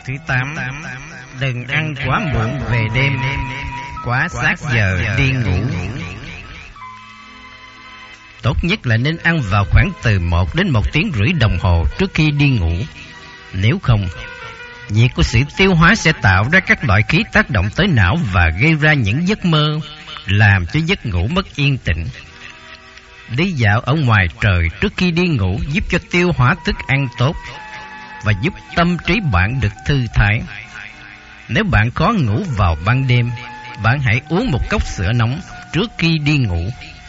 Thứ 8, đừng ăn quá muộn về đêm, quá sát giờ đi ngủ. Tốt nhất là nên ăn vào khoảng từ 1 đến 1,5 tiếng đồng hồ trước khi đi ngủ. Nếu không, nhiệt của sự tiêu hóa sẽ tạo ra các loại khí tác động tới não và gây ra những giấc mơ, làm cho giấc ngủ mất yên tĩnh. Đi dạo ở ngoài trời trước khi đi ngủ giúp cho tiêu hóa thức ăn tốt và giúp tâm trí bạn được thư thái. Nếu bạn khó ngủ vào ban đêm, bạn hãy uống một cốc sữa nóng trước khi đi ngủ.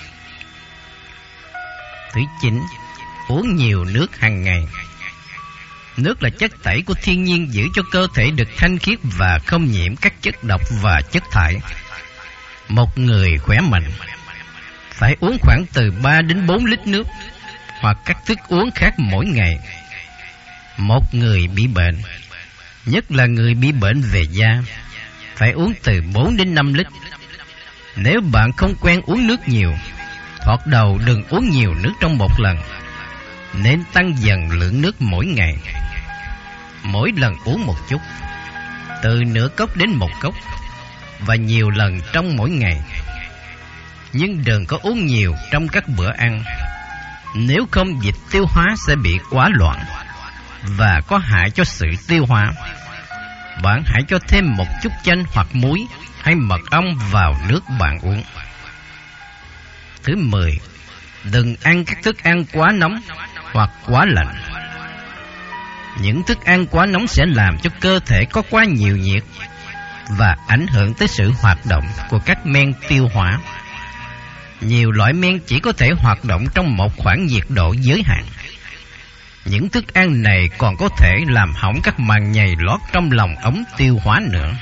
Thứ 9, uống nhiều nước hàng ngày. Nước là chất tẩy của thiên nhiên giữ cho cơ thể được thanh khiết và không nhiễm các chất độc và chất thải. Một người khỏe mạnh phải uống khoảng từ 3 đến 4 lít nước hoặc các thức uống khác mỗi ngày. Một người bị bệnh, nhất là người bị bệnh về da, phải uống từ 4 đến 5 lít. Nếu bạn không quen uống nước nhiều, thoạt đầu đừng uống nhiều nước trong một lần, nên tăng dần lượng nước mỗi ngày. Mỗi lần uống một chút, từ nửa cốc đến 1 cốc, và nhiều lần trong mỗi ngày. Nhưng đừng có uống nhiều trong các bữa ăn, nếu không dịch tiêu hóa sẽ bị quá loạn và có hại cho sự tiêu hóa. Bạn hãy cho thêm một chút chanh hoặc muối hay mật ong vào nước bạn uống. Thứ 10, đừng ăn các thức ăn quá nóng hoặc quá lạnh. Những thức ăn quá nóng sẽ làm cho cơ thể có quá nhiều nhiệt và ảnh hưởng tới sự hoạt động của các men tiêu hóa. Nhiều loại men chỉ có thể hoạt động trong một khoảng nhiệt độ giới hạn. Những thức ăn này còn có thể làm hỏng các màng nhầy lót trong lòng ống tiêu hóa nữa.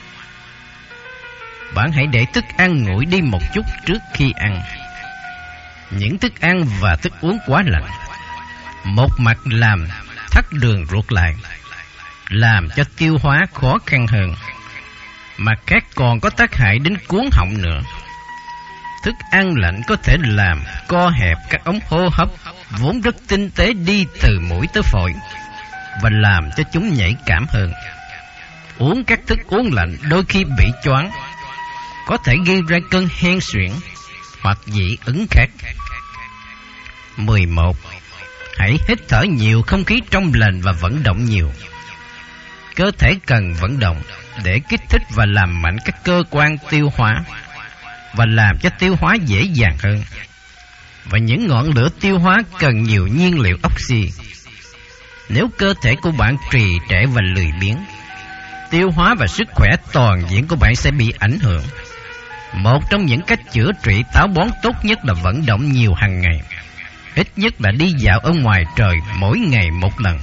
Bạn hãy để thức ăn nguội đi một chút trước khi ăn. Những thức ăn và thức uống quá lạnh, một mặt làm thắt đường ruột lại, làm cho tiêu hóa khó khăn hơn, mặt khác còn có tác hại đến cuống họng nữa. Thức ăn lạnh có thể làm co hẹp các ống hô hấp vốn rất tinh tế đi từ mũi tới phổi và làm cho chúng nhạy cảm hơn. Uống các thức uống lạnh đôi khi bị choáng, có thể gây ra cơn hen suyễn hoặc dị ứng khác. 11. Hãy hít thở nhiều không khí trong lành và vận động nhiều. Cơ thể cần vận động để kích thích và làm mạnh các cơ quan tiêu hóa và làm cho tiêu hóa dễ dàng hơn. Và những ngọn lửa tiêu hóa cần nhiều nhiên liệu oxy. Nếu cơ thể của bạn trì trệ và lười biếng, tiêu hóa và sức khỏe toàn diện của bạn sẽ bị ảnh hưởng. Một trong những cách chữa trị táo bón tốt nhất là vận động nhiều hàng ngày, ít nhất là đi dạo ở ngoài trời mỗi ngày một lần.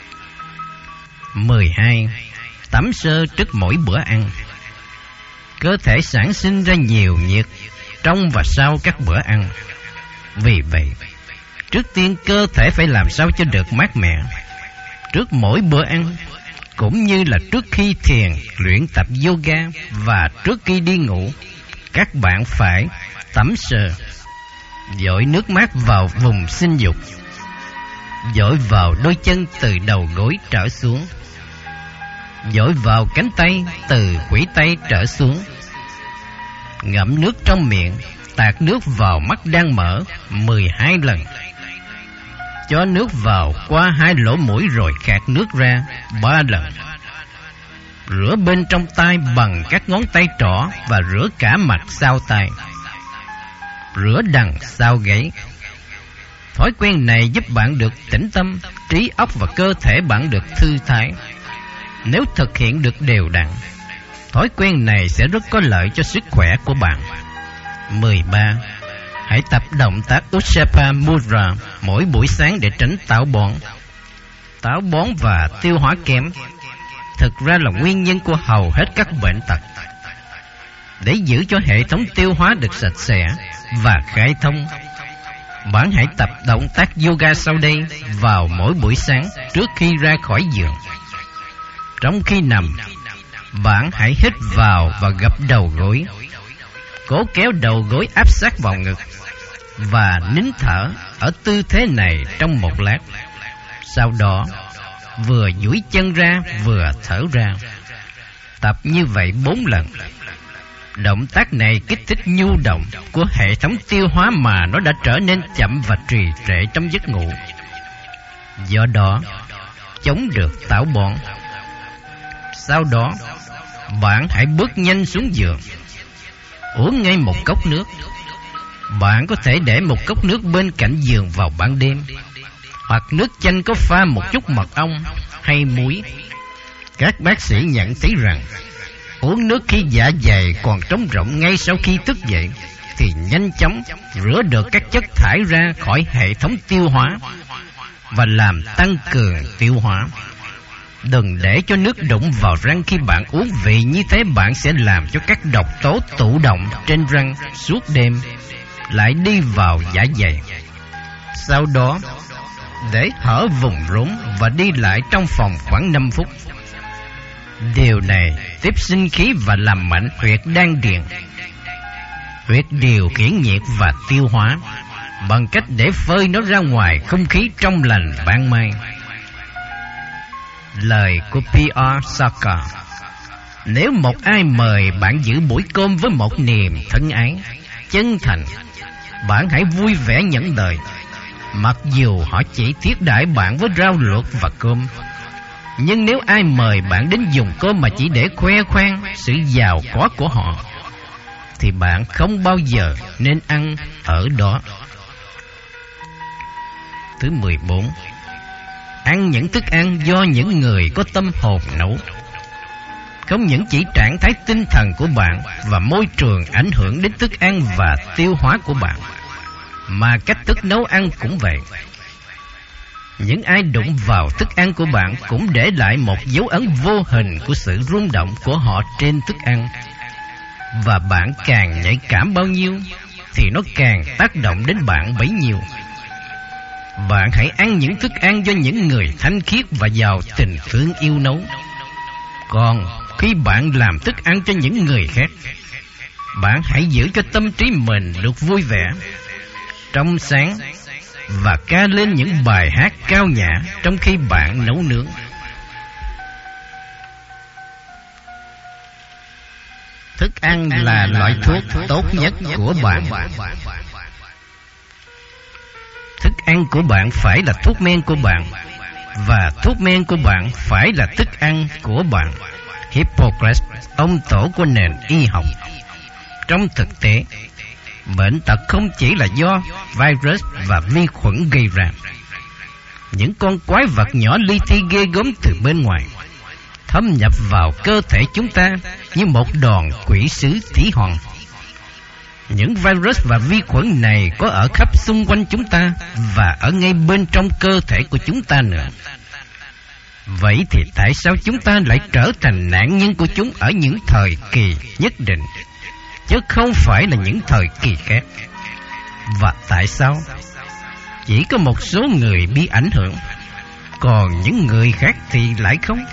12. Tắm sơ trước mỗi bữa ăn. Cơ thể sản sinh ra nhiều nhiệt trong và sau các bữa ăn. Vì vậy, trước tiên cơ thể phải làm sao cho được mát mẻ. Trước mỗi bữa ăn, cũng như là trước khi thiền, luyện tập yoga và trước khi đi ngủ, các bạn phải tắm sơ. Dội nước mát vào vùng sinh dục, dội vào đôi chân từ đầu gối trở xuống, dội vào cánh tay từ khuỷu tay trở xuống. Ngậm nước trong miệng, tạt nước vào mắt đang mở 12 lần. Cho nước vào qua 2 lỗ mũi rồi khạc nước ra 3 lần. Rửa bên trong tai bằng các ngón tay trỏ và rửa cả mặt sau tai. Rửa đằng sau gáy. Thói quen này giúp bạn được tĩnh tâm, trí óc và cơ thể bạn được thư thái. Nếu thực hiện được đều đặn, thói quen này sẽ rất có lợi cho sức khỏe của bạn. 13. Hãy tập động tác Uttara Mudra mỗi buổi sáng để tránh táo bón. Táo bón và tiêu hóa kém thực ra là nguyên nhân của hầu hết các bệnh tật. Để giữ cho hệ thống tiêu hóa được sạch sẽ và khai thông, bạn hãy tập động tác yoga sau đây vào mỗi buổi sáng trước khi ra khỏi giường. Trong khi nằm, bạn hãy hít vào và gập đầu gối, cố kéo đầu gối áp sát vào ngực và nín thở ở tư thế này trong một lát. Sau đó, vừa duỗi chân ra vừa thở ra. Tập như vậy 4 lần. Động tác này kích thích nhu động của hệ thống tiêu hóa mà nó đã trở nên chậm và trì trệ trong giấc ngủ. Do đó, chống được táo bón. Sau đó, bạn hãy bước nhanh xuống giường, uống ngay một cốc nước. Bạn có thể để một cốc nước bên cạnh giường vào ban đêm, hoặc nước chanh có pha một chút mật ong hay muối. Các bác sĩ nhận thấy rằng uống nước khi dạ dày còn trống rỗng ngay sau khi thức dậy thì nhanh chóng rửa được các chất thải ra khỏi hệ thống tiêu hóa và làm tăng cường tiêu hóa. Đừng để cho nước đụng vào răng khi bạn uống, vì như thế bạn sẽ làm cho các độc tố tụ động trên răng suốt đêm lại đi vào dạ dày. Sau đó, để hở vùng rốn và đi lại trong phòng khoảng 5 phút. Điều này tiếp sinh khí và làm mạnh huyệt đan điền, huyệt điều khiển nhiệt và tiêu hóa, bằng cách để phơi nó ra ngoài không khí trong lành ban mai. Lời của P.R. Sarkar: nếu một ai mời bạn giữ buổi cơm với một niềm thân ái, chân thành, bạn hãy vui vẻ nhận lời, mặc dù họ chỉ thiết đãi bạn với rau luộc và cơm. Nhưng nếu ai mời bạn đến dùng cơm mà chỉ để khoe khoang sự giàu có của họ, thì bạn không bao giờ nên ăn ở đó. Thứ 14. Ăn những thức ăn do những người có tâm hồn nấu. Không những chỉ trạng thái tinh thần của bạn và môi trường ảnh hưởng đến thức ăn và tiêu hóa của bạn, mà cách thức nấu ăn cũng vậy. Những ai đụng vào thức ăn của bạn cũng để lại một dấu ấn vô hình của sự rung động của họ trên thức ăn. Và bạn càng nhạy cảm bao nhiêu thì nó càng tác động đến bạn bấy nhiêu. Bạn hãy ăn những thức ăn do những người thanh khiết và giàu tình thương yêu nấu. Còn khi bạn làm thức ăn cho những người khác, bạn hãy giữ cho tâm trí mình được vui vẻ, trong sáng, và ca lên những bài hát cao nhã trong khi bạn nấu nướng. Thức ăn là loại thuốc tốt nhất của bạn. Thức ăn của bạn phải là thuốc men của bạn, và thuốc men của bạn phải là thức ăn của bạn. Hippocrates, ông tổ của nền y học. Trong thực tế, bệnh tật không chỉ là do virus và vi khuẩn gây ra. Những con quái vật nhỏ li ti ghê gớm từ bên ngoài thâm nhập vào cơ thể chúng ta như một đòn quỷ sứ thủy hoàng. Những virus và vi khuẩn này có ở khắp xung quanh chúng ta và ở ngay bên trong cơ thể của chúng ta nữa. Vậy thì tại sao chúng ta lại trở thành nạn nhân của chúng ở những thời kỳ nhất định, chứ không phải là những thời kỳ khác? Và tại sao chỉ có một số người bị ảnh hưởng, còn những người khác thì lại không?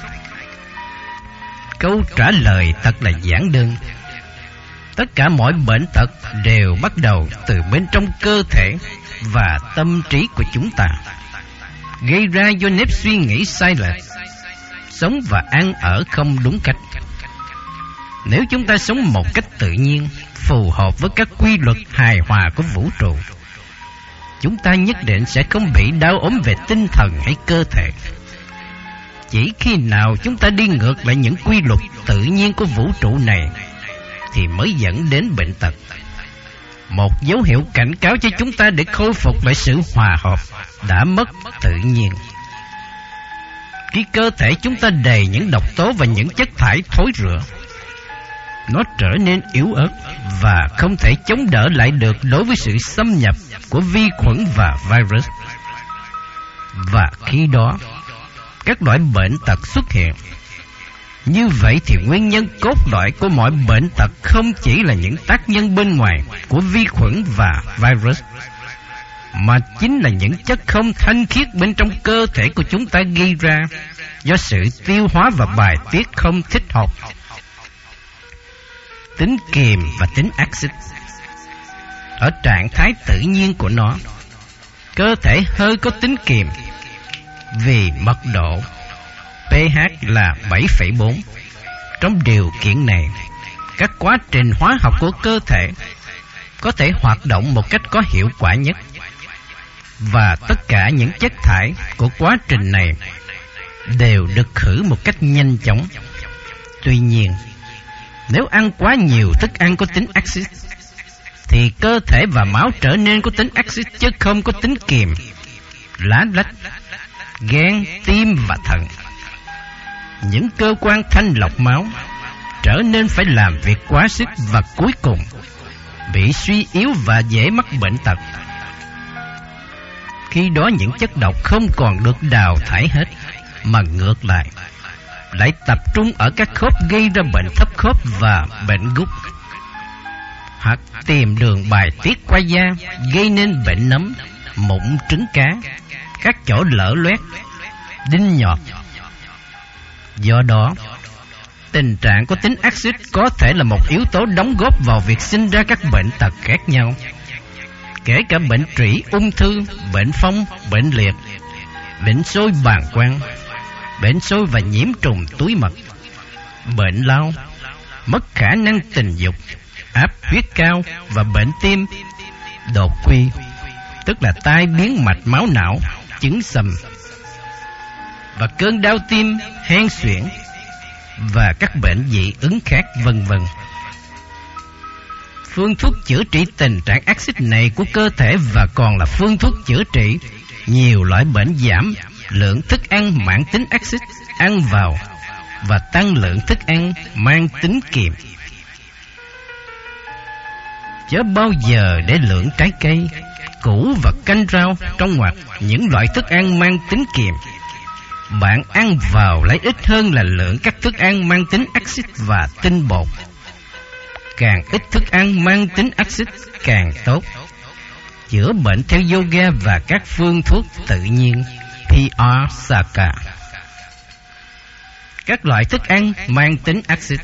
Câu trả lời thật là giản đơn. Tất cả mọi bệnh tật đều bắt đầu từ bên trong cơ thể và tâm trí của chúng ta, gây ra do nếp suy nghĩ sai lệch, sống và ăn ở không đúng cách. Nếu chúng ta sống một cách tự nhiên, phù hợp với các quy luật hài hòa của vũ trụ, chúng ta nhất định sẽ không bị đau ốm về tinh thần hay cơ thể. Chỉ khi nào chúng ta đi ngược lại những quy luật tự nhiên của vũ trụ này thì mới dẫn đến bệnh tật. Một dấu hiệu cảnh cáo cho chúng ta để khôi phục lại sự hòa hợp đã mất tự nhiên. Khi cơ thể chúng ta đầy những độc tố và những chất thải thối rữa, nó trở nên yếu ớt và không thể chống đỡ lại được đối với sự xâm nhập của vi khuẩn và virus. Và khi đó, các loại bệnh tật xuất hiện. Như vậy thì nguyên nhân cốt lõi của mọi bệnh tật không chỉ là những tác nhân bên ngoài của vi khuẩn và virus, mà chính là những chất không thanh khiết bên trong cơ thể của chúng ta gây ra do sự tiêu hóa và bài tiết không thích hợp. Tính kiềm và tính axit. Ở trạng thái tự nhiên của nó, cơ thể hơi có tính kiềm vì mật độ, pH là 7,4. Trong điều kiện này, các quá trình hóa học của cơ thể có thể hoạt động một cách có hiệu quả nhất, và tất cả những chất thải của quá trình này đều được khử một cách nhanh chóng. Tuy nhiên, nếu ăn quá nhiều thức ăn có tính axit, thì cơ thể và máu trở nên có tính axit chứ không có tính kiềm. Lá lách, gan, tim và thận, những cơ quan thanh lọc máu, trở nên phải làm việc quá sức và cuối cùng bị suy yếu và dễ mắc bệnh tật. Khi đó những chất độc không còn được đào thải hết, mà ngược lại tập trung ở các khớp gây ra bệnh thấp khớp và bệnh gút, hoặc tìm đường bài tiết qua da gây nên bệnh nấm, mụn trứng cá, các chỗ lở loét, đinh nhọt. Do đó, tình trạng có tính axit có thể là một yếu tố đóng góp vào việc sinh ra các bệnh tật khác nhau, kể cả bệnh trĩ, ung thư, bệnh phong, bệnh liệt, bệnh xôi bàng quang, bệnh xôi và nhiễm trùng túi mật, bệnh lao, mất khả năng tình dục, áp huyết cao và bệnh tim, đột quỵ, tức là tai biến mạch máu não, chứng sầm, và cơn đau tim, hen suyễn và các bệnh dị ứng khác, vân vân. Phương thuốc chữa trị tình trạng axit này của cơ thể và còn là phương thuốc chữa trị nhiều loại bệnh giảm lượng thức ăn mãn tính axit ăn vào và tăng lượng thức ăn mang tính kiềm. Chớ bao giờ để lượng trái cây, củ và canh rau trong ngoặc những loại thức ăn mang tính kiềm. Bạn ăn vào lấy ít hơn là lượng các thức ăn mang tính axit và tinh bột. Càng ít thức ăn mang tính axit càng tốt. Chữa bệnh theo yoga và các phương thuốc tự nhiên PR Saka. Các loại thức ăn mang tính axit.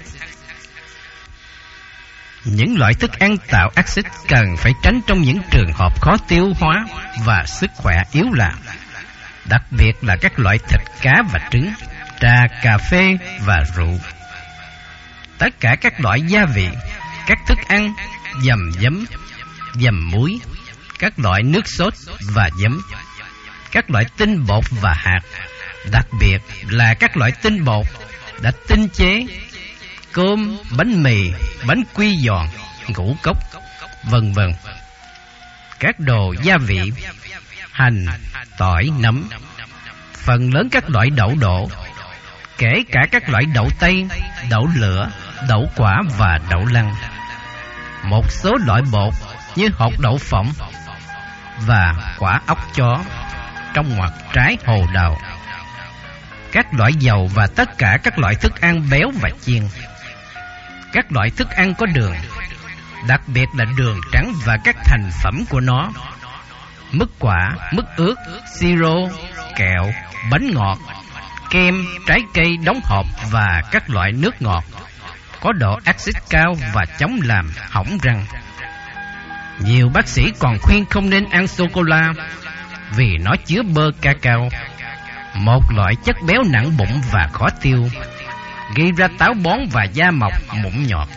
Những loại thức ăn tạo axit cần phải tránh trong những trường hợp khó tiêu hóa và sức khỏe yếu là, đặc biệt là các loại thịt, cá và trứng, trà, cà phê và rượu. Tất cả các loại gia vị, các thức ăn, dầm giấm, dầm muối, các loại nước sốt và giấm, các loại tinh bột và hạt, đặc biệt là các loại tinh bột đã tinh chế, cơm, bánh mì, bánh quy giòn, ngũ cốc, vân vân. Các đồ gia vị, hành, tỏi, nấm, phần lớn các loại đậu đỗ, kể cả các loại đậu tây, đậu lửa, đậu quả và đậu lăng. Một số loại bột như hột đậu phộng và quả óc chó, trong ngoặc trái hồ đào. Các loại dầu và tất cả các loại thức ăn béo và chiên. Các loại thức ăn có đường, đặc biệt là đường trắng và các thành phẩm của nó, mứt quả, mứt ướt, siro, kẹo, bánh ngọt, kem, trái cây đóng hộp và các loại nước ngọt có độ axit cao và chống làm hỏng răng. Nhiều bác sĩ còn khuyên không nên ăn sô-cô-la vì nó chứa bơ cacao, một loại chất béo nặng bụng và khó tiêu, gây ra táo bón và da mọc, mụn nhọt.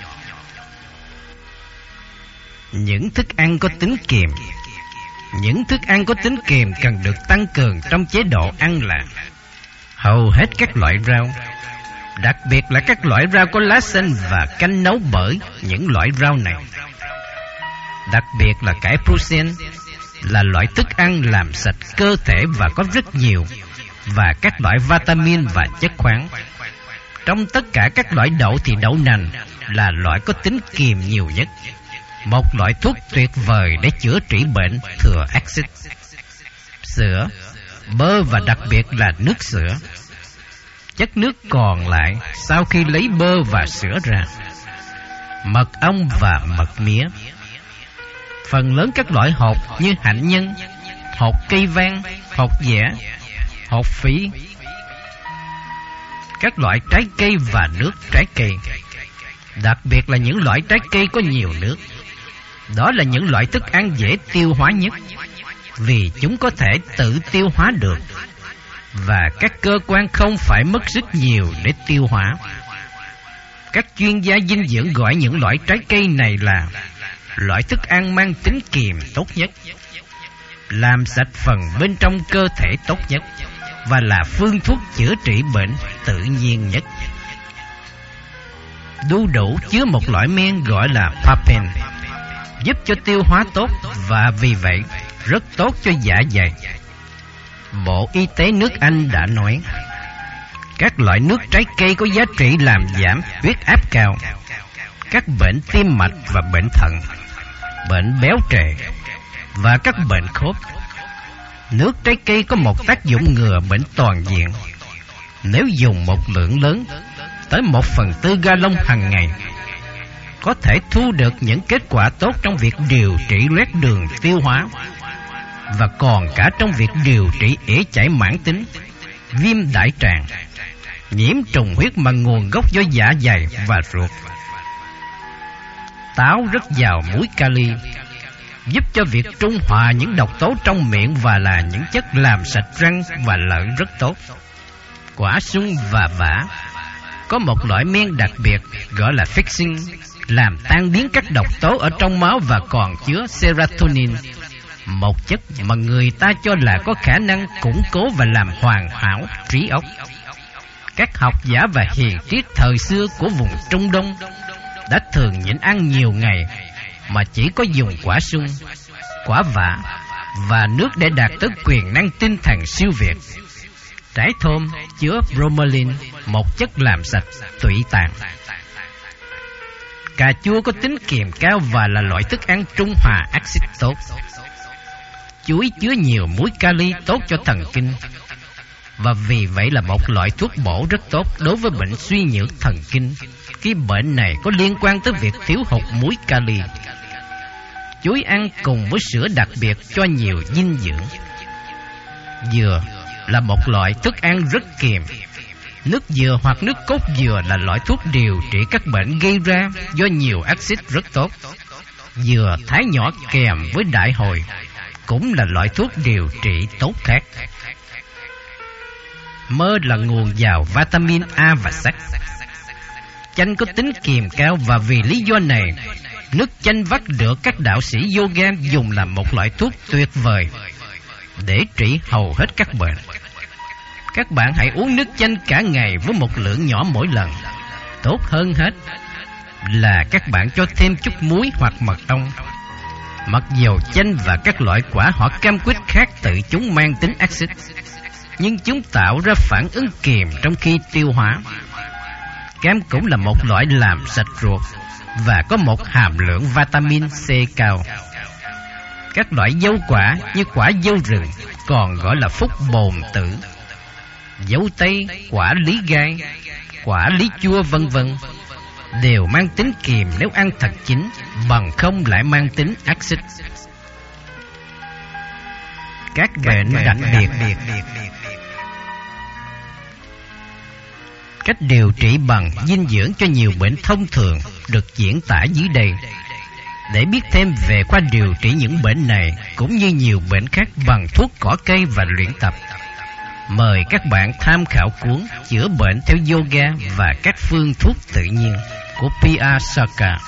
Những thức ăn có tính kiềm. Những thức ăn có tính kiềm cần được tăng cường trong chế độ ăn là hầu hết các loại rau, đặc biệt là các loại rau có lá xanh và canh nấu bởi những loại rau này. Đặc biệt là cải Bruxelles là loại thức ăn làm sạch cơ thể và có rất nhiều và các loại vitamin và chất khoáng. Trong tất cả các loại đậu thì đậu nành là loại có tính kiềm nhiều nhất, một loại thuốc tuyệt vời để chữa trị bệnh thừa axit. Sữa, bơ và đặc biệt là nước sữa. Chất nước còn lại sau khi lấy bơ và sữa ra. Mật ong và mật mía. Phần lớn các loại hột như hạnh nhân, hột cây vang, hột dẻ, hột phỉ. Các loại trái cây và nước trái cây, đặc biệt là những loại trái cây có nhiều nước. Đó là những loại thức ăn dễ tiêu hóa nhất vì chúng có thể tự tiêu hóa được và các cơ quan không phải mất rất nhiều để tiêu hóa. Các chuyên gia dinh dưỡng gọi những loại trái cây này là loại thức ăn mang tính kiềm tốt nhất, làm sạch phần bên trong cơ thể tốt nhất, và là phương thuốc chữa trị bệnh tự nhiên nhất. Đu đủ chứa một loại men gọi là papain, giúp cho tiêu hóa tốt và vì vậy rất tốt cho dạ dày. Bộ Y tế nước Anh đã nói các loại nước trái cây có giá trị làm giảm huyết áp cao, các bệnh tim mạch và bệnh thận, bệnh béo trề và các bệnh khớp. Nước trái cây có một tác dụng ngừa bệnh toàn diện. Nếu dùng một lượng lớn tới 1/4 gallon hàng ngày, có thể thu được những kết quả tốt trong việc điều trị loét đường tiêu hóa và còn cả trong việc điều trị ế chảy mãn tính, viêm đại tràng, nhiễm trùng huyết mà nguồn gốc do dạ dày và ruột. Táo rất giàu muối kali, giúp cho việc trung hòa những độc tố trong miệng và là những chất làm sạch răng và lợi rất tốt. Quả sung và vả có một loại men đặc biệt gọi là fixin, làm tan biến các độc tố ở trong máu và còn chứa serotonin, một chất mà người ta cho là có khả năng củng cố và làm hoàn hảo trí óc. Các học giả và hiền triết thời xưa của vùng Trung Đông đã thường nhịn ăn nhiều ngày mà chỉ có dùng quả sung, quả vả và nước để đạt tới quyền năng tinh thần siêu việt. Trái thơm chứa bromelain, một chất làm sạch tụy tạng. Cà chua có tính kiềm cao và là loại thức ăn trung hòa axit tốt. Chuối chứa nhiều muối kali tốt cho thần kinh, và vì vậy là một loại thuốc bổ rất tốt đối với bệnh suy nhược thần kinh, khi bệnh này có liên quan tới việc thiếu hụt muối kali. Chuối ăn cùng với sữa đặc biệt cho nhiều dinh dưỡng. Dừa là một loại thức ăn rất kiềm. Nước dừa hoặc nước cốt dừa là loại thuốc điều trị các bệnh gây ra do nhiều axit rất tốt. Dừa thái nhỏ kèm với đại hồi cũng là loại thuốc điều trị tốt khác. Mơ là nguồn giàu vitamin A và sắt. Chanh có tính kiềm cao và vì lý do này, nước chanh vắt được các đạo sĩ yoga dùng làm một loại thuốc tuyệt vời để trị hầu hết các bệnh. Các bạn hãy uống nước chanh cả ngày với một lượng nhỏ mỗi lần. Tốt hơn hết là các bạn cho thêm chút muối hoặc mật ong. Mặc dù chanh và các loại quả hoặc cam quýt khác tự chúng mang tính axit, nhưng chúng tạo ra phản ứng kiềm trong khi tiêu hóa. Cam cũng là một loại làm sạch ruột và có một hàm lượng vitamin C cao. Các loại dâu quả như quả dâu rừng, còn gọi là phúc bồn tử, dâu tây, quả lý gai, quả lý chua vân vân, đều mang tính kiềm nếu ăn thật chín, bằng không lại mang tính axit. Các bệnh đặc biệt. Cách điều trị bằng dinh dưỡng cho nhiều bệnh thông thường được diễn tả dưới đây. Để biết thêm về khoa điều trị những bệnh này cũng như nhiều bệnh khác bằng thuốc cỏ cây và luyện tập, mời các bạn tham khảo cuốn Chữa bệnh theo yoga và các phương thuốc tự nhiên của P.R. Sarkar.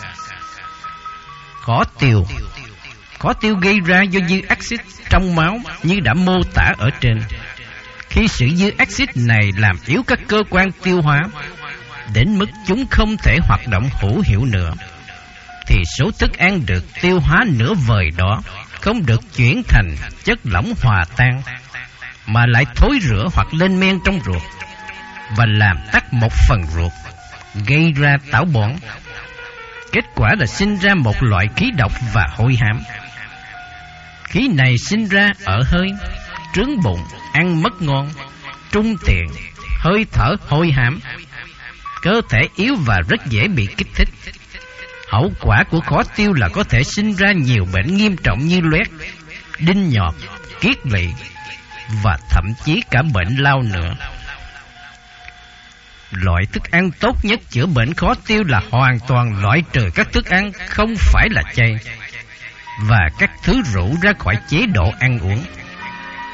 Khó tiêu gây ra do dư axit trong máu như đã mô tả ở trên. Khi sự dư axit này làm yếu các cơ quan tiêu hóa đến mức chúng không thể hoạt động hữu hiệu nữa, thì số thức ăn được tiêu hóa nửa vời đó không được chuyển thành chất lỏng hòa tan, mà lại thối rữa hoặc lên men trong ruột và làm tắc một phần ruột, gây ra táo bón. Kết quả là sinh ra một loại khí độc và hôi hám. Khí này sinh ra ở hơi, trướng bụng, ăn mất ngon, trung tiện, hơi thở hôi hám. Cơ thể yếu và rất dễ bị kích thích. Hậu quả của khó tiêu là có thể sinh ra nhiều bệnh nghiêm trọng như loét, đinh nhọt, kiết lỵ và thậm chí cả bệnh lao nữa. Loại thức ăn tốt nhất chữa bệnh khó tiêu là hoàn toàn loại trừ các thức ăn không phải là chay và các thứ rượu ra khỏi chế độ ăn uống.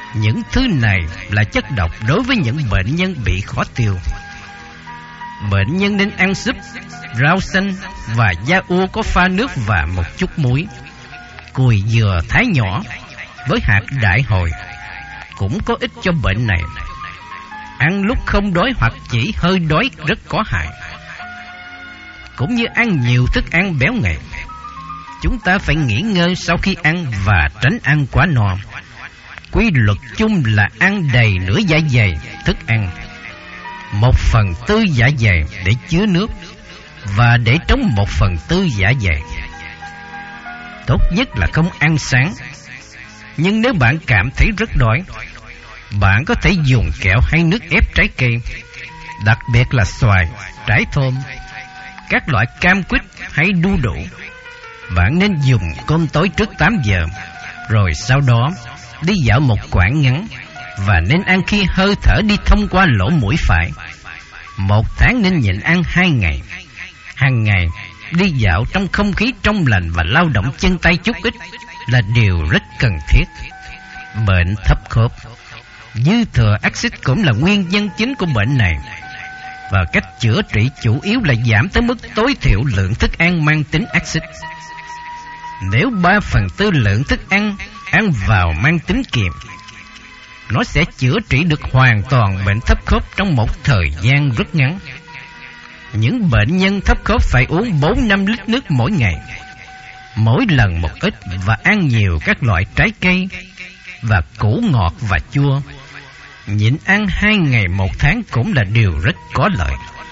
Những thứ này là chất độc đối với những bệnh nhân bị khó tiêu. Bệnh nhân nên ăn súp, rau xanh và da ua có pha nước và một chút muối. Cùi dừa thái nhỏ với hạt đại hồi cũng có ích cho bệnh này. Ăn lúc không đói hoặc chỉ hơi đói rất có hại. Cũng như ăn nhiều thức ăn béo ngậy, chúng ta phải nghỉ ngơi sau khi ăn và tránh ăn quá no. Quy luật chung là ăn đầy nửa dạ dày thức ăn, 1/4 dạ dày để chứa nước và để trống 1/4 dạ dày. Tốt nhất là không ăn sáng. Nhưng nếu bạn cảm thấy rất đói, bạn có thể dùng kẹo hay nước ép trái cây, đặc biệt là xoài, trái thơm, các loại cam quýt hay đu đủ. Bạn nên dùng cơm tối trước 8 giờ, rồi sau đó đi dạo một quãng ngắn, và nên ăn khi hơi thở đi thông qua lỗ mũi phải. 1 tháng nên nhịn ăn 2 ngày. Hàng ngày đi dạo trong không khí trong lành và lao động chân tay chút ít là điều rất cần thiết. Bệnh thấp khớp, dư thừa axit cũng là nguyên nhân chính của bệnh này, và cách chữa trị chủ yếu là giảm tới mức tối thiểu lượng thức ăn mang tính axit. Nếu 3/4 lượng thức ăn ăn vào mang tính kiềm, nó sẽ chữa trị được hoàn toàn bệnh thấp khớp trong một thời gian rất ngắn. Những bệnh nhân thấp khớp phải uống 4-5 lít nước mỗi ngày, mỗi lần một ít, và ăn nhiều các loại trái cây và củ ngọt và chua. Nhịn ăn 2 ngày 1 tháng cũng là điều rất có lợi.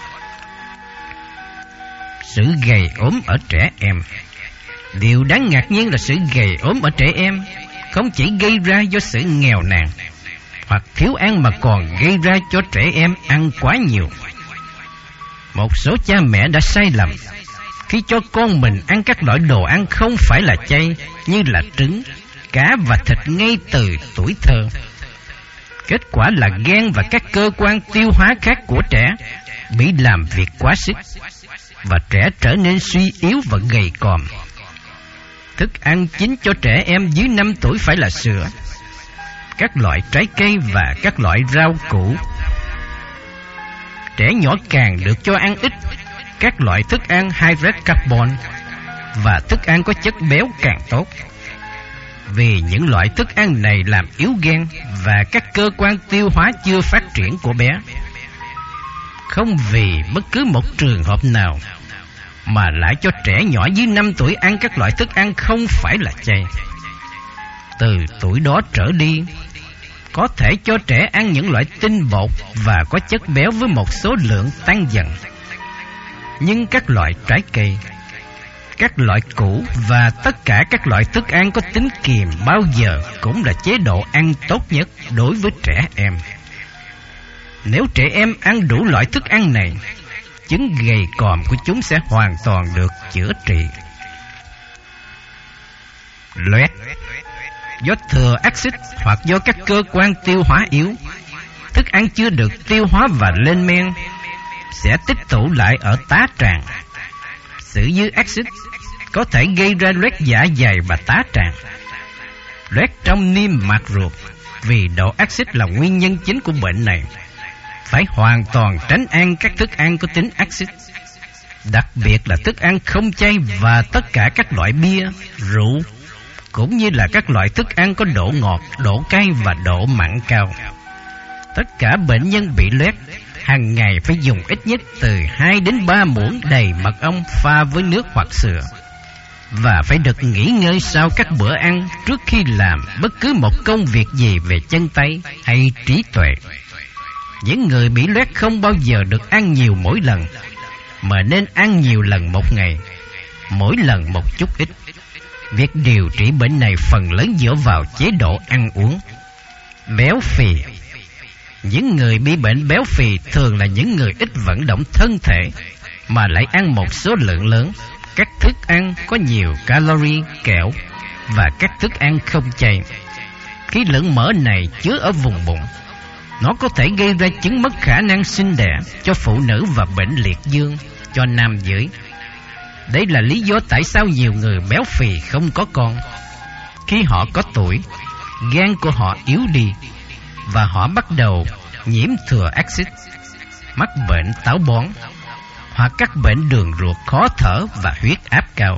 Sự gầy ốm ở trẻ em. Điều đáng ngạc nhiên là sự gầy ốm ở trẻ em không chỉ gây ra do sự nghèo nàn hoặc thiếu ăn, mà còn gây ra cho trẻ em ăn quá nhiều. Một số cha mẹ đã sai lầm khi cho con mình ăn các loại đồ ăn không phải là chay, như là trứng, cá và thịt ngay từ tuổi thơ. Kết quả là gan và các cơ quan tiêu hóa khác của trẻ bị làm việc quá sức, và trẻ trở nên suy yếu và gầy còm. Thức ăn chính cho trẻ em dưới 5 tuổi phải là sữa, các loại trái cây và các loại rau củ. Trẻ nhỏ càng được cho ăn ít các loại thức ăn hydrate carbon và thức ăn có chất béo càng tốt, vì những loại thức ăn này làm yếu gan và các cơ quan tiêu hóa chưa phát triển của bé. Không vì bất cứ một trường hợp nào mà lại cho trẻ nhỏ dưới 5 tuổi ăn các loại thức ăn không phải là chay. Từ tuổi đó trở đi, có thể cho trẻ ăn những loại tinh bột và có chất béo với một số lượng tăng dần. Nhưng các loại trái cây, các loại củ và tất cả các loại thức ăn có tính kiềm bao giờ cũng là chế độ ăn tốt nhất đối với trẻ em. Nếu trẻ em ăn đủ loại thức ăn này, chứng gầy còm của chúng sẽ hoàn toàn được chữa trị. Loét. Do thừa axit hoặc do các cơ quan tiêu hóa yếu, thức ăn chưa được tiêu hóa và lên men sẽ tích tụ lại ở tá tràng. Sự dư axit có thể gây ra loét dạ dày và tá tràng, loét trong niêm mạc ruột. Vì độ axit là nguyên nhân chính của bệnh này, phải hoàn toàn tránh ăn các thức ăn có tính axit, đặc biệt là thức ăn không chay và tất cả các loại bia, rượu, cũng như là các loại thức ăn có độ ngọt, độ cay và độ mặn cao. Tất cả bệnh nhân bị loét hàng ngày phải dùng ít nhất từ 2 đến 3 muỗng đầy mật ong pha với nước hoặc sữa, và phải được nghỉ ngơi sau các bữa ăn trước khi làm bất cứ một công việc gì về chân tay hay trí tuệ. Những người bị loét không bao giờ được ăn nhiều mỗi lần, mà nên ăn nhiều lần một ngày, mỗi lần một chút ít. Việc điều trị bệnh này phần lớn dựa vào chế độ ăn uống. Béo phì. Những người bị bệnh béo phì thường là những người ít vận động thân thể, mà lại ăn một số lượng lớn các thức ăn có nhiều calorie, kẹo và các thức ăn không chay. Khi lượng mỡ này chứa ở vùng bụng, nó có thể gây ra chứng mất khả năng sinh đẻ cho phụ nữ và bệnh liệt dương cho nam giới. Đây là lý do tại sao nhiều người béo phì không có con. Khi họ có tuổi, gan của họ yếu đi và họ bắt đầu nhiễm thừa axit, mắc bệnh táo bón hoặc các bệnh đường ruột, khó thở và huyết áp cao.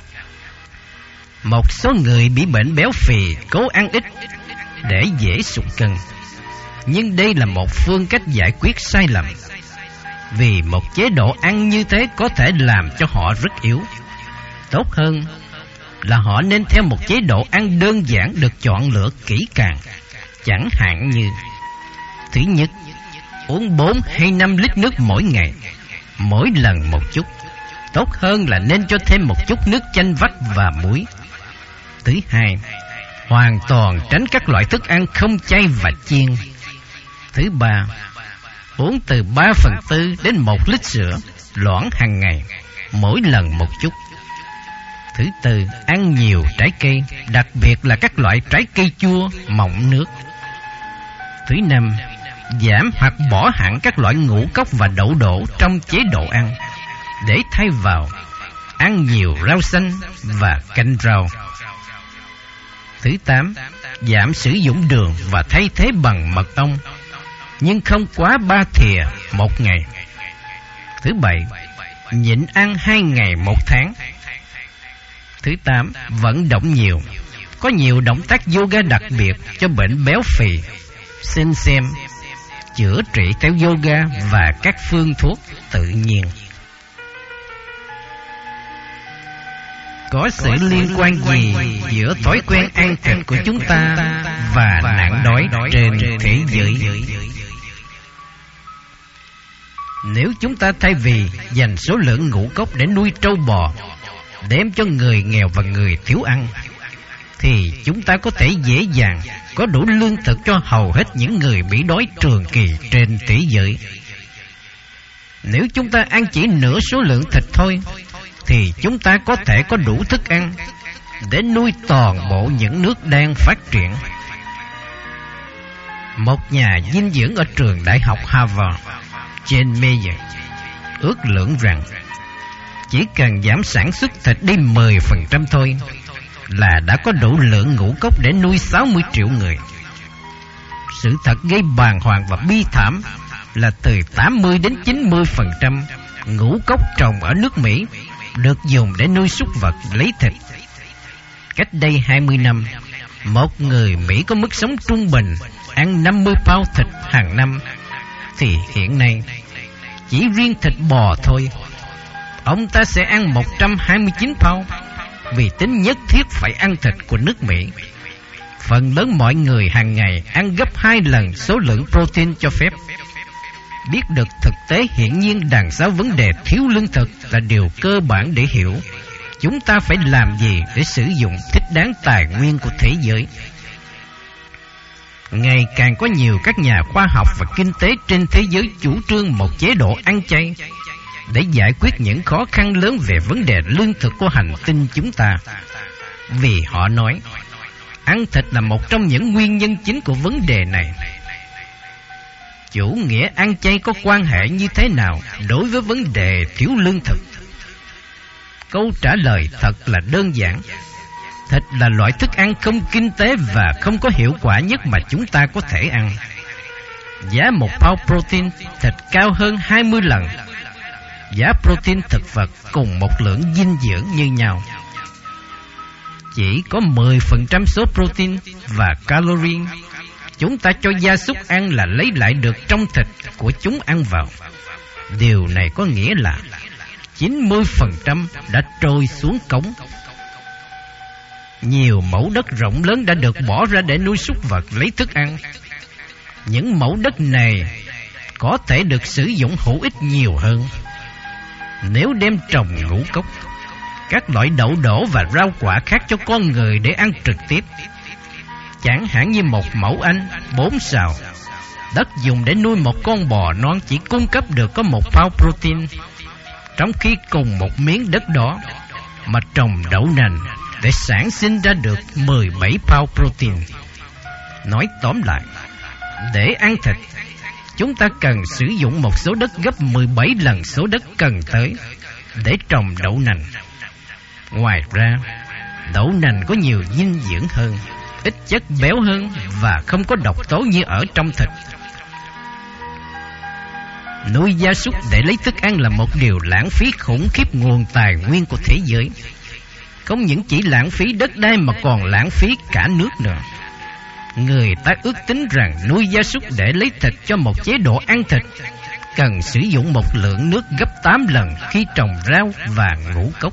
Một số người bị bệnh béo phì cố ăn ít để dễ sụt cân, nhưng đây là một phương cách giải quyết sai lầm, vì một chế độ ăn như thế có thể làm cho họ rất yếu. Tốt hơn là họ nên theo một chế độ ăn đơn giản được chọn lựa kỹ càng, chẳng hạn như: thứ nhất, uống 4 hay 5 lít nước mỗi ngày, mỗi lần một chút. Tốt hơn là nên cho thêm một chút nước chanh vắt và muối. Thứ hai, hoàn toàn tránh các loại thức ăn không chay và chiên. Thứ ba, uống từ 3/4 đến 1 lít sữa loãng hàng ngày, mỗi lần một chút. Thứ tư, ăn nhiều trái cây, đặc biệt là các loại trái cây chua, mọng nước. Thứ năm, giảm hoặc bỏ hẳn các loại ngũ cốc và đậu đỗ trong chế độ ăn, để thay vào ăn nhiều rau xanh và canh rau. Thứ 8, giảm sử dụng đường và thay thế bằng mật ong, nhưng không quá 3 thìa một ngày. Thứ 7, nhịn ăn 2 ngày một tháng. Thứ 8, vận động nhiều. Có nhiều động tác yoga đặc biệt cho bệnh béo phì. Xin xem chữa trị theo yoga và các phương thuốc tự nhiên. Có sự liên quan gì giữa thói quen ăn thịt của chúng ta và nạn đói trên thế giới? Nếu chúng ta thay vì dành số lượng ngũ cốc để nuôi trâu bò, đem cho người nghèo và người thiếu ăn, thì chúng ta có thể dễ dàng có đủ lương thực cho hầu hết những người bị đói trường kỳ trên thế giới. Nếu chúng ta ăn chỉ nửa số lượng thịt thôi, thì chúng ta có thể có đủ thức ăn để nuôi toàn bộ những nước đang phát triển. Một nhà dinh dưỡng ở trường đại học Harvard, Jane Mayer, ước lượng rằng chỉ cần giảm sản xuất thịt đi 10% thôi là đã có đủ lượng ngũ cốc để nuôi 60 triệu người. Sự thật gây bàng hoàng và bi thảm là từ 80 đến 90% ngũ cốc trồng ở nước Mỹ được dùng để nuôi súc vật lấy thịt. Cách đây 20 năm, một người Mỹ có mức sống trung bình ăn 50 pound thịt hàng năm, thì hiện nay chỉ riêng thịt bò thôi, ông ta sẽ ăn 129 pound, vì tính nhất thiết phải ăn thịt của nước Mỹ. Phần lớn mọi người hàng ngày ăn gấp 2 lần số lượng protein cho phép. Biết được thực tế hiển nhiên đằng sau vấn đề thiếu lương thực là điều cơ bản để hiểu chúng ta phải làm gì để sử dụng thích đáng tài nguyên của thế giới. Ngày càng có nhiều các nhà khoa học và kinh tế trên thế giới chủ trương một chế độ ăn chay để giải quyết những khó khăn lớn về vấn đề lương thực của hành tinh chúng ta. Vì họ nói, ăn thịt là một trong những nguyên nhân chính của vấn đề này. Chủ nghĩa ăn chay có quan hệ như thế nào đối với vấn đề thiếu lương thực? Câu trả lời thật là đơn giản. Thịt là loại thức ăn không kinh tế và không có hiệu quả nhất mà chúng ta có thể ăn. Giá một pound protein thịt cao hơn 20 lần giá protein thực vật cùng một lượng dinh dưỡng như nhau. Chỉ có 10% số protein và calorie chúng ta cho gia súc ăn là lấy lại được trong thịt của chúng ăn vào. Điều này có nghĩa là 90% đã trôi xuống cống. Nhiều mẫu đất rộng lớn đã được bỏ ra để nuôi súc vật lấy thức ăn. Những mẫu đất này có thể được sử dụng hữu ích nhiều hơn nếu đem trồng ngũ cốc, các loại đậu đỗ và rau quả khác cho con người để ăn trực tiếp. Chẳng hạn như một mẫu Anh 4 sào, đất dùng để nuôi một con bò non chỉ cung cấp được có 1 pound protein, trong khi cùng một miếng đất đó mà trồng đậu nành để sản sinh ra được 17 pound protein. Nói tóm lại, để ăn thịt, chúng ta cần sử dụng một số đất gấp 17 lần số đất cần tới để trồng đậu nành. Ngoài ra, đậu nành có nhiều dinh dưỡng hơn, ít chất béo hơn và không có độc tố như ở trong thịt. Nuôi gia súc để lấy thức ăn là một điều lãng phí khủng khiếp nguồn tài nguyên của thế giới. Không những chỉ lãng phí đất đai mà còn lãng phí cả nước nữa. Người ta ước tính rằng nuôi gia súc để lấy thịt cho một chế độ ăn thịt cần sử dụng một lượng nước gấp 8 lần khi trồng rau và ngũ cốc.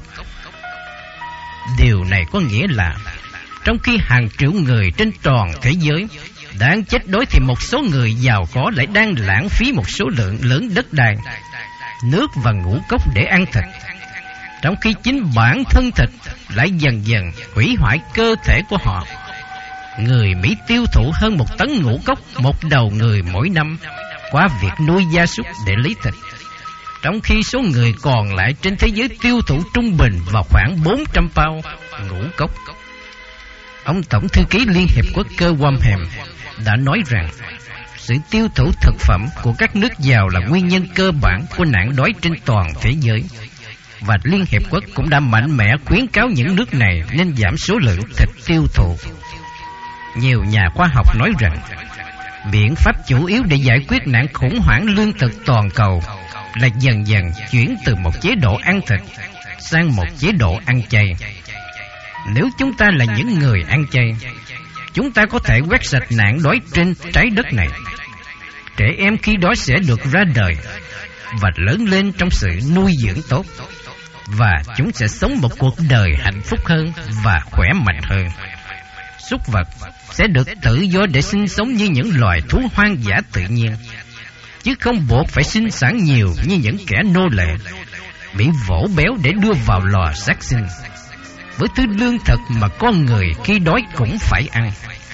Điều này có nghĩa là trong khi hàng triệu người trên toàn thế giới đang chết đói thì một số người giàu có lại đang lãng phí một số lượng lớn đất đai, nước và ngũ cốc để ăn thịt, trong khi chính bản thân thịt lại dần dần hủy hoại cơ thể của họ. Người Mỹ tiêu thụ hơn 1 tấn ngũ cốc một đầu người mỗi năm qua việc nuôi gia súc để lấy thịt, trong khi số người còn lại trên thế giới tiêu thụ trung bình vào khoảng 400 pound ngũ cốc. Ông Tổng thư ký Liên Hiệp Quốc Cơ Wamhem đã nói rằng sự tiêu thụ thực phẩm của các nước giàu là nguyên nhân cơ bản của nạn đói trên toàn thế giới, và Liên Hiệp Quốc cũng đã mạnh mẽ khuyến cáo những nước này nên giảm số lượng thịt tiêu thụ. Nhiều nhà khoa học nói rằng biện pháp chủ yếu để giải quyết nạn khủng hoảng lương thực toàn cầu là dần dần chuyển từ một chế độ ăn thịt sang một chế độ ăn chay. Nếu chúng ta là những người ăn chay, chúng ta có thể quét sạch nạn đói trên trái đất này. Trẻ em khi đó sẽ được ra đời và lớn lên trong sự nuôi dưỡng tốt, và chúng sẽ sống một cuộc đời hạnh phúc hơn và khỏe mạnh hơn. Súc vật sẽ được tự do để sinh sống như những loài thú hoang dã tự nhiên, chứ không buộc phải sinh sản nhiều như những kẻ nô lệ bị vỗ béo để đưa vào lò sát sinh, với thứ lương thực mà con người khi đói cũng phải ăn.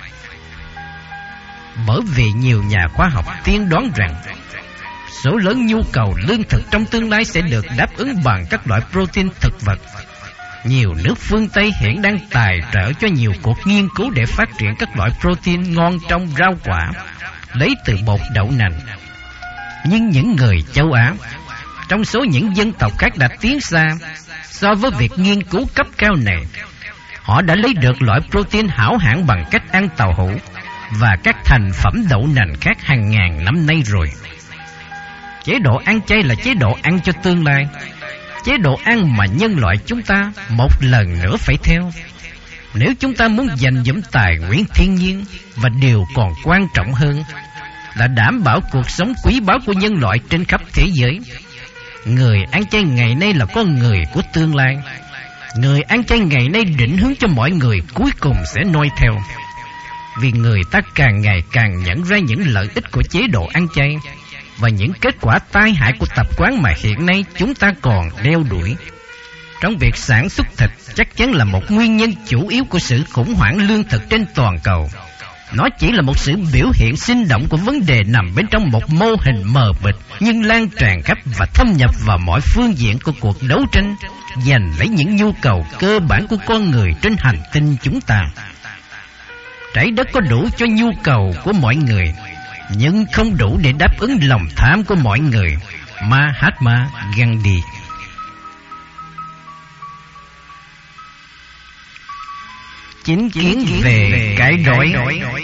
Bởi vì nhiều nhà khoa học tiên đoán rằng số lớn nhu cầu lương thực trong tương lai sẽ được đáp ứng bằng các loại protein thực vật. Nhiều nước phương Tây hiện đang tài trợ cho nhiều cuộc nghiên cứu để phát triển các loại protein ngon trong rau quả lấy từ bột đậu nành. Nhưng những người châu Á, trong số những dân tộc khác đã tiến xa so với việc nghiên cứu cấp cao này, họ đã lấy được loại protein hảo hạng bằng cách ăn tàu hũ và các thành phẩm đậu nành khác hàng ngàn năm nay rồi. Chế độ ăn chay là chế độ ăn cho tương lai, chế độ ăn mà nhân loại chúng ta một lần nữa phải theo. Nếu chúng ta muốn dành dụm tài nguyên thiên nhiên, và điều còn quan trọng hơn là đảm bảo cuộc sống quý báu của nhân loại trên khắp thế giới, người ăn chay ngày nay là con người của tương lai. Người ăn chay ngày nay định hướng cho mọi người cuối cùng sẽ noi theo, vì người ta càng ngày càng nhận ra những lợi ích của chế độ ăn chay và những kết quả tai hại của tập quán mà hiện nay chúng ta còn đeo đuổi. Trong việc sản xuất thịt chắc chắn là một nguyên nhân chủ yếu của sự khủng hoảng lương thực trên toàn cầu. Nó chỉ là một sự biểu hiện sinh động của vấn đề nằm bên trong một mô hình mờ mịt nhưng lan tràn khắp và thâm nhập vào mọi phương diện của cuộc đấu tranh giành lấy những nhu cầu cơ bản của con người trên hành tinh chúng ta. Trái đất có đủ cho nhu cầu của mọi người, nhưng không đủ để đáp ứng lòng tham của mọi người. Mahatma Gandhi. Chính kiến về cái đói.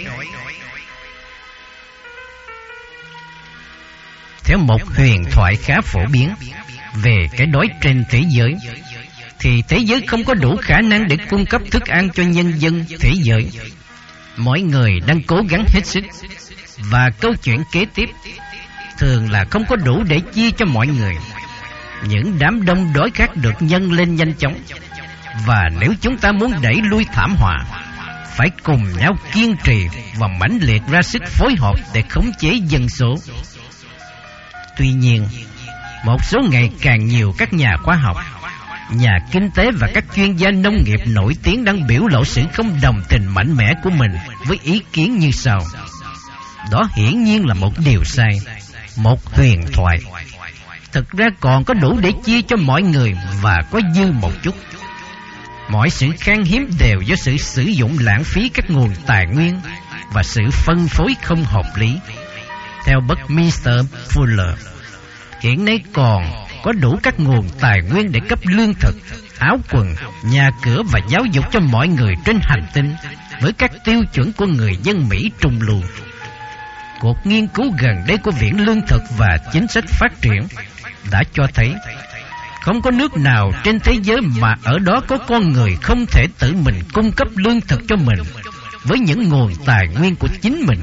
Theo một huyền thoại khá phổ biến về cái đói trên thế giới, thì thế giới không có đủ khả năng để cung cấp thức ăn cho nhân dân thế giới. Mỗi người đang cố gắng hết sức, và câu chuyện kế tiếp thường là không có đủ để chia cho mọi người. Những đám đông đói khát được nhân lên nhanh chóng, và nếu chúng ta muốn đẩy lui thảm họa, phải cùng nhau kiên trì và mãnh liệt ra sức phối hợp để khống chế dân số. Tuy nhiên, một số ngày càng nhiều các nhà khoa học, nhà kinh tế và các chuyên gia nông nghiệp nổi tiếng đang biểu lộ sự không đồng tình mạnh mẽ của mình với ý kiến như sau. Đó hiển nhiên là một điều sai, một huyền thoại. Thực ra còn có đủ để chia cho mọi người và có dư một chút. Mọi sự khan hiếm đều do sự sử dụng lãng phí các nguồn tài nguyên và sự phân phối không hợp lý. Theo Buckminster Fuller, hiện nay còn có đủ các nguồn tài nguyên để cấp lương thực, áo quần, nhà cửa và giáo dục cho mọi người trên hành tinh, với các tiêu chuẩn của người dân Mỹ trung lưu. Cuộc nghiên cứu gần đây của Viện Lương thực và Chính sách Phát triển đã cho thấy không có nước nào trên thế giới mà ở đó có con người không thể tự mình cung cấp lương thực cho mình với những nguồn tài nguyên của chính mình.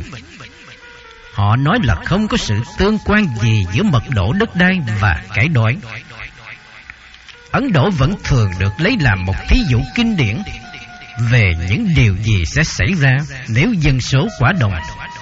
Họ nói là không có sự tương quan gì giữa mật độ đất đai và cái đói. Ấn Độ vẫn thường được lấy làm một thí dụ kinh điển về những điều gì sẽ xảy ra nếu dân số quá đông.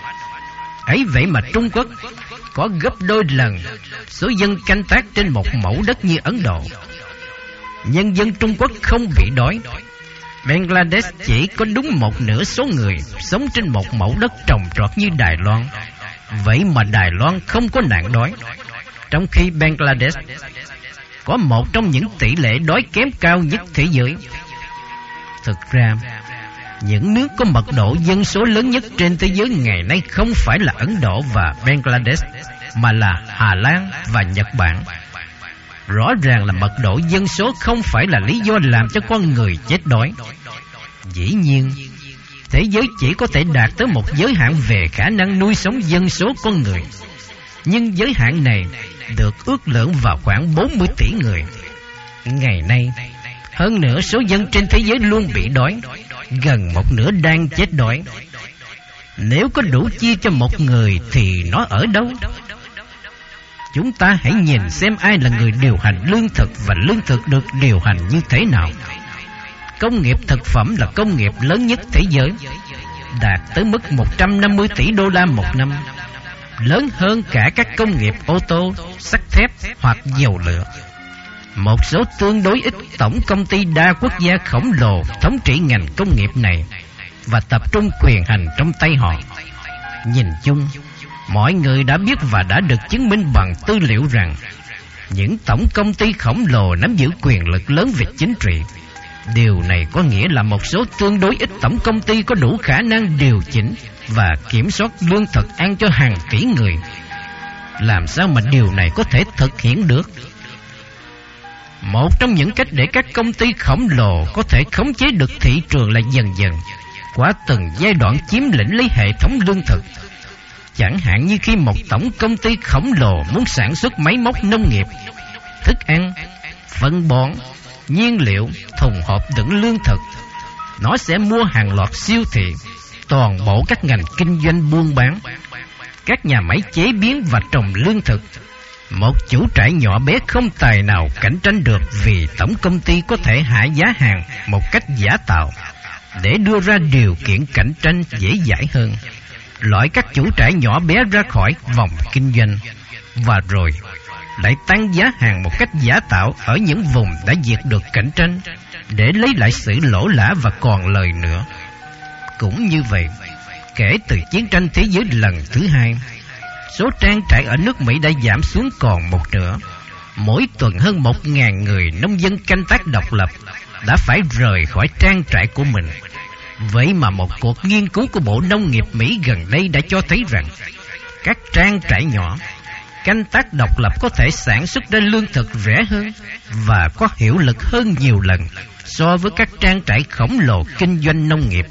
Ấy vậy mà Trung Quốc có gấp đôi lần số dân canh tác trên một mẫu đất như Ấn Độ. Nhân dân Trung Quốc không bị đói. Bangladesh chỉ có đúng một nửa số người sống trên một mẫu đất trồng trọt như Đài Loan. Vậy mà Đài Loan không có nạn đói, trong khi Bangladesh có một trong những tỷ lệ đói kém cao nhất thế giới. Thực ra, những nước có mật độ dân số lớn nhất trên thế giới ngày nay không phải là Ấn Độ và Bangladesh, mà là Hà Lan và Nhật Bản. Rõ ràng là mật độ dân số không phải là lý do làm cho con người chết đói. Dĩ nhiên, thế giới chỉ có thể đạt tới một giới hạn về khả năng nuôi sống dân số con người. Nhưng giới hạn này được ước lượng vào khoảng 40 tỷ người. Ngày nay, hơn nửa số dân trên thế giới luôn bị đói, gần một nửa đang chết đói. Nếu có đủ chia cho một người thì nó ở đâu? Chúng ta hãy nhìn xem ai là người điều hành lương thực và lương thực được điều hành như thế nào. Công nghiệp thực phẩm là công nghiệp lớn nhất thế giới, đạt tới mức 150 tỷ đô la một năm, lớn hơn cả các công nghiệp ô tô, sắt thép hoặc dầu lửa. Một số tương đối ít tổng công ty đa quốc gia khổng lồ thống trị ngành công nghiệp này và tập trung quyền hành trong tay họ. Nhìn chung, mọi người đã biết và đã được chứng minh bằng tư liệu rằng những tổng công ty khổng lồ nắm giữ quyền lực lớn về chính trị. Điều này có nghĩa là một số tương đối ít tổng công ty có đủ khả năng điều chỉnh và kiểm soát lương thực ăn cho hàng tỷ người. Làm sao mà điều này có thể thực hiện được? Một trong những cách để các công ty khổng lồ có thể khống chế được thị trường là dần dần, qua từng giai đoạn chiếm lĩnh lấy hệ thống lương thực. Chẳng hạn như khi một tổng công ty khổng lồ muốn sản xuất máy móc nông nghiệp, thức ăn, phân bón, nhiên liệu, thùng hộp đựng lương thực, nó sẽ mua hàng loạt siêu thị, toàn bộ các ngành kinh doanh buôn bán, các nhà máy chế biến và trồng lương thực. Một chủ trại nhỏ bé không tài nào cạnh tranh được vì tổng công ty có thể hạ giá hàng một cách giả tạo để đưa ra điều kiện cạnh tranh dễ dãi hơn, loại các chủ trại nhỏ bé ra khỏi vòng kinh doanh, và rồi lại tăng giá hàng một cách giả tạo ở những vùng đã diệt được cạnh tranh để lấy lại sự lỗ lã và còn lời nữa. Cũng như vậy, kể từ chiến tranh thế giới lần thứ hai, số trang trại ở nước Mỹ đã giảm xuống còn một nửa. Mỗi tuần hơn 1.000 người nông dân canh tác độc lập đã phải rời khỏi trang trại của mình. Vậy mà một cuộc nghiên cứu của Bộ Nông nghiệp Mỹ gần đây đã cho thấy rằng các trang trại nhỏ canh tác độc lập có thể sản xuất ra lương thực rẻ hơn và có hiệu lực hơn nhiều lần so với các trang trại khổng lồ kinh doanh nông nghiệp.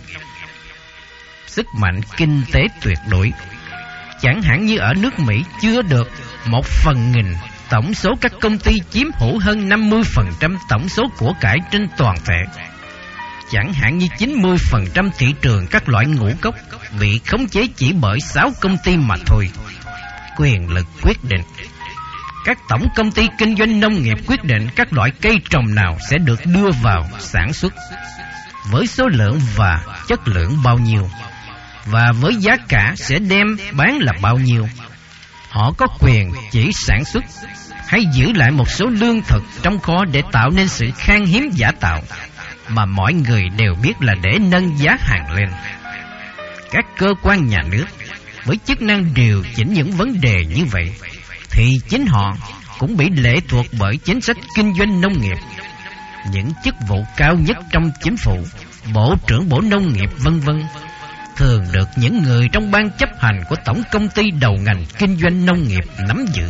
Sức mạnh kinh tế tuyệt đối, chẳng hạn như ở nước Mỹ, chưa được 1/1000 tổng số các công ty chiếm hữu hơn 50% tổng số của cải trên toàn thể. Chẳng hạn như 90% thị trường các loại ngũ cốc bị khống chế chỉ bởi 6 công ty mà thôi. Quyền lực quyết định. Các tổng công ty kinh doanh nông nghiệp quyết định các loại cây trồng nào sẽ được đưa vào sản xuất, với số lượng và chất lượng bao nhiêu, và với giá cả sẽ đem bán là bao nhiêu. Họ có quyền chỉ sản xuất hay giữ lại một số lương thực trong kho để tạo nên sự khan hiếm giả tạo mà mọi người đều biết là để nâng giá hàng lên. Các cơ quan nhà nước với chức năng điều chỉnh những vấn đề như vậy thì chính họ cũng bị lệ thuộc bởi chính sách kinh doanh nông nghiệp. Những chức vụ cao nhất trong chính phủ, bộ trưởng Bộ Nông nghiệp v.v. thường được những người trong ban chấp hành của tổng công ty đầu ngành kinh doanh nông nghiệp nắm giữ.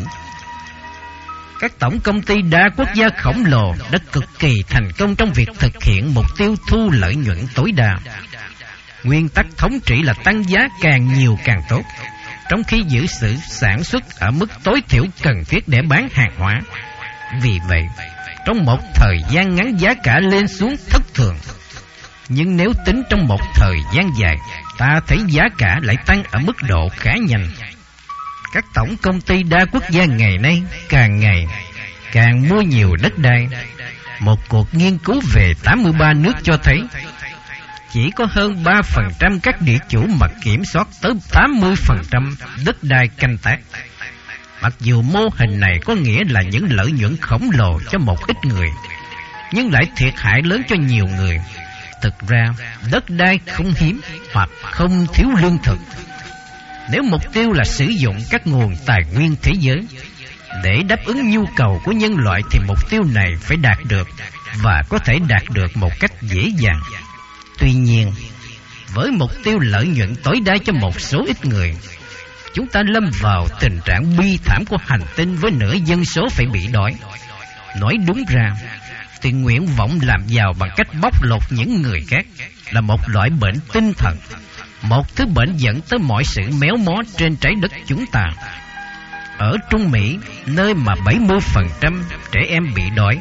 Các tổng công ty đa quốc gia khổng lồ đã cực kỳ thành công trong việc thực hiện mục tiêu thu lợi nhuận tối đa. Nguyên tắc thống trị là tăng giá càng nhiều càng tốt, trong khi giữ sự sản xuất ở mức tối thiểu cần thiết để bán hàng hóa. Vì vậy, trong một thời gian ngắn giá cả lên xuống thất thường. Nhưng nếu tính trong một thời gian dài, ta thấy giá cả lại tăng ở mức độ khá nhanh. Các tổng công ty đa quốc gia ngày nay ngày càng mua nhiều đất đai. Một cuộc nghiên cứu về 83 nước cho thấy chỉ có hơn 3% các địa chủ mà kiểm soát tới 80% đất đai canh tác. Mặc dù mô hình này có nghĩa là những lợi nhuận khổng lồ cho một ít người, nhưng lại thiệt hại lớn cho nhiều người. Thực ra, đất đai không hiếm hoặc không thiếu lương thực. Nếu mục tiêu là sử dụng các nguồn tài nguyên thế giới để đáp ứng nhu cầu của nhân loại, thì mục tiêu này phải đạt được, và có thể đạt được một cách dễ dàng. Tuy nhiên, với mục tiêu lợi nhuận tối đa cho một số ít người, chúng ta lâm vào tình trạng bi thảm của hành tinh với nửa dân số phải bị đói. Nói đúng ra, thì nguyện vọng làm giàu bằng cách bóc lột những người khác là một loại bệnh tinh thần, một thứ bệnh dẫn tới mọi sự méo mó trên trái đất chúng ta. Ở Trung Mỹ, nơi mà 70% trẻ em bị đói,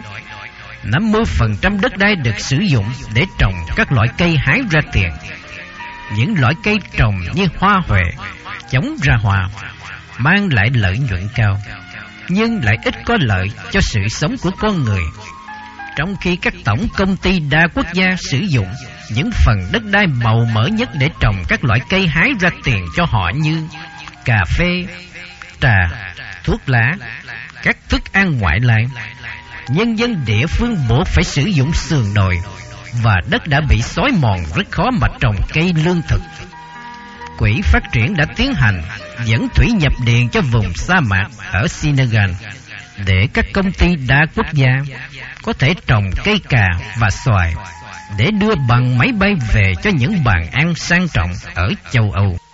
50% đất đai được sử dụng để trồng các loại cây hái ra tiền. Những loại cây trồng như hoa huệ, chống ra hoa, mang lại lợi nhuận cao, nhưng lại ít có lợi cho sự sống của con người. Trong khi các tổng công ty đa quốc gia sử dụng những phần đất đai màu mỡ nhất để trồng các loại cây hái ra tiền cho họ như cà phê, trà, thuốc lá, các thức ăn ngoại lai, nhân dân địa phương buộc phải sử dụng sườn đồi, và đất đã bị xói mòn, rất khó mà trồng cây lương thực. Quỹ phát triển đã tiến hành dẫn thủy nhập điền cho vùng sa mạc ở Senegal để các công ty đa quốc gia có thể trồng cây cà và xoài để đưa bằng máy bay về cho những bàn ăn sang trọng ở châu Âu.